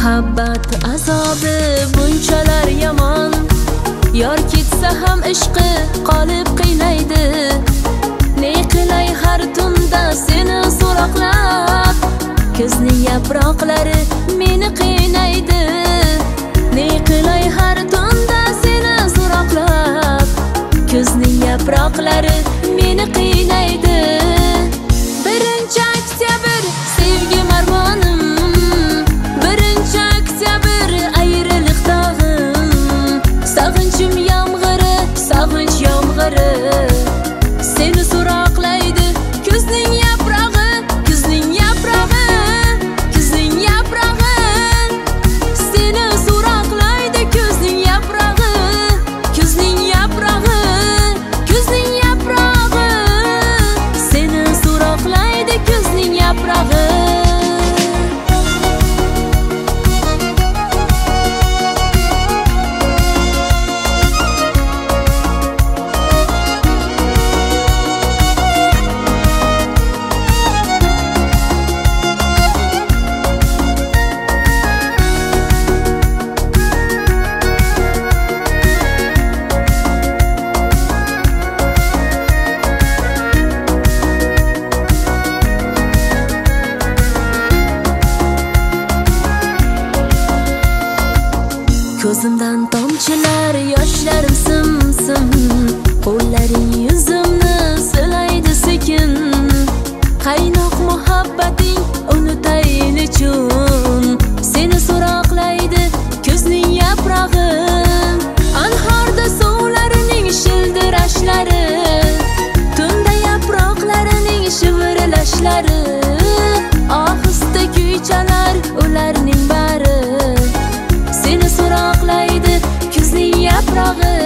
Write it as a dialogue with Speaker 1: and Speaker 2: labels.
Speaker 1: Muhabbat azobi bunchalar yomon, yor ketsa ham ishqi qolib qiynaydi. Ne qilay har tunda seni so'roqlab, kuzning yaproqlari meni qiynaydi. Ne qilay har tunda seni so'roqlab, kuzning yaproqlari meni qiynaydi. 1-oktyabr sevgi marmonim, 1-oktyabr ayriliq dog'im. Sog'inchim yomg'iri, sog'inch yomg'iri, seni so'roqlaydi kuzning yaprog'i, kuzning yaprog'i, kuzning yaprog'i. Seni so'roqlaydi kuzning yaprog'i, kuzning yaprog'i, kuzning yaprog'i. Seni so'roqlaydi kuzning yaprog'i. Ko'zimdan tomchilar, yoshlarim sim-sim, qo'llaring yuzimni silaydi sekin. Qaynoq muhabbating unutayin uchun, seni so'roqlaydi kuzning yaprog'i. Anhorda suvlarining shildirashlari, tunda yaproqlarining shivirlashlari, ohista kuy chalar ularning bari. Seni so'roqlaydi kuzning yaprog'i,